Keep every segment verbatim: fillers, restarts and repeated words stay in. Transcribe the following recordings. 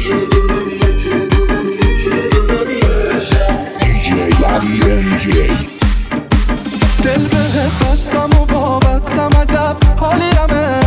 دل بهت بستم و وابستم، عجب حالیم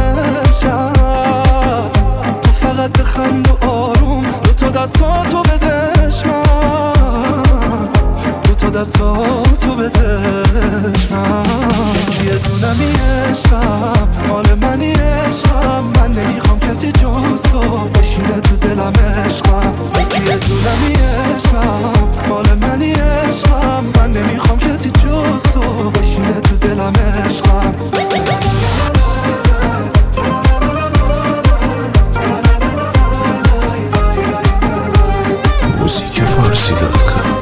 امشب. تو فقط بخند و آروم، دو تا دستاتو بدش من، دو تا دستاتو بدش من. یه دونمی عشقم، مال منی عشقم، من نمیخوام کسی جز تو بشینه تو دلم عشقم. یه دونمی عشقم، مال منی عشقم، من نمیخوام کسی جز تو بشینه تو دلم عشقم. موزیک فارسی دات کام.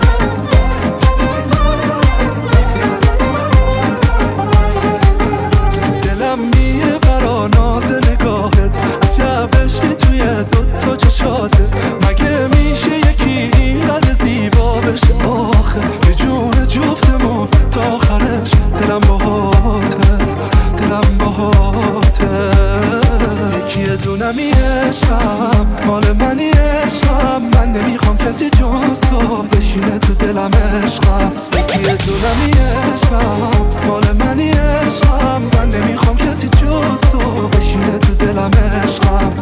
دلم میه برا ناز نگاهت، عجب عشقی توی دوتا چشاته. مگه میشه یکی اینقدر زیبا بشه آخه؟ یه جور جفتمون تا آخرش، دلم باهاته، دلم باهاته. یکی یه دونمی عشقم، مال منی عشقم، من نمیخوام کسی جز تو بشینه تو دلم عشقم. یکی یه دونمی عشقم، مال منی عشقم، من نمیخوام کسی جز تو بشینه تو دلم عشقم.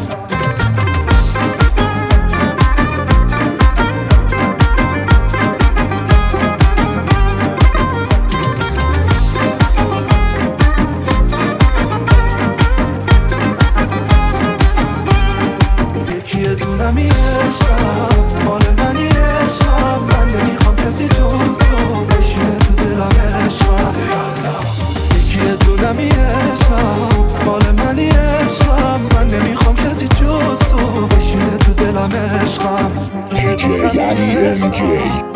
یه دونمی عشقم، مال منی عشقم، من نمیخوام کسی جز تو بشینه تو دلم عشقم. یکی یه دونمی عشقم، مال منی عشقم، من نمیخوام کسی جز تو بشینه تو دلم عشقم. دی جی علی ام جی